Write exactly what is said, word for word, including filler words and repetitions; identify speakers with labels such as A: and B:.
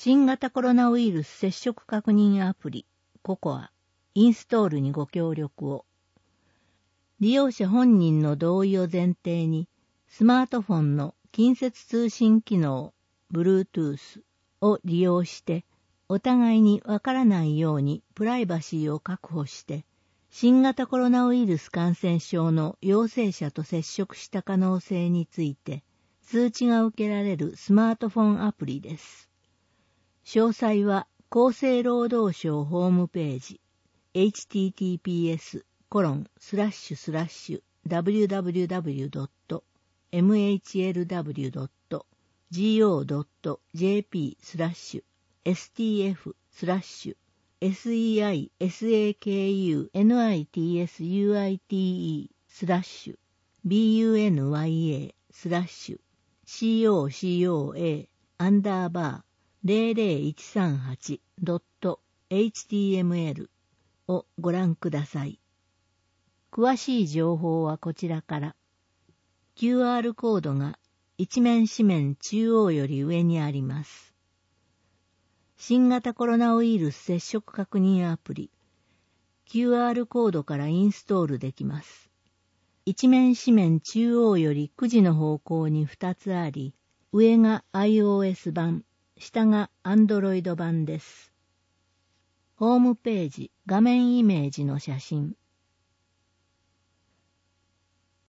A: 新型コロナウイルス接触確認アプリココアインストールにご協力を。利用者本人の同意を前提にスマートフォンの近接通信機能 Bluetooth を利用してお互いにわからないようにプライバシーを確保して新型コロナウイルス感染症の陽性者と接触した可能性について通知が受けられるスマートフォンアプリです。詳細は厚生労働省ホームページ エイチティーティーピーエスコロンスラッシュスラッシュダブリューダブリューダブリュードットエムエイチエルダブリュードットジーオードットジェーピースラッシュエスティーエフスラッシュエスイーアイエスエーケーユーエヌアイティーエスユーアイティーイースラッシュビーユーエヌワイエースラッシュシーオーシーオーエーアンダーバーゼロゼロいちさんはちドットエイチティーエムエル をご覧ください。詳しい情報はこちらから。キューアール コードが一面紙面中央より上にあります。新型コロナウイルス接触確認アプリ キューアール コードからインストールできます。一面紙面中央よりくじの方向にふたつあり、上が iOS 版、下が Android 版です。ホームページ、画面イメージの写真。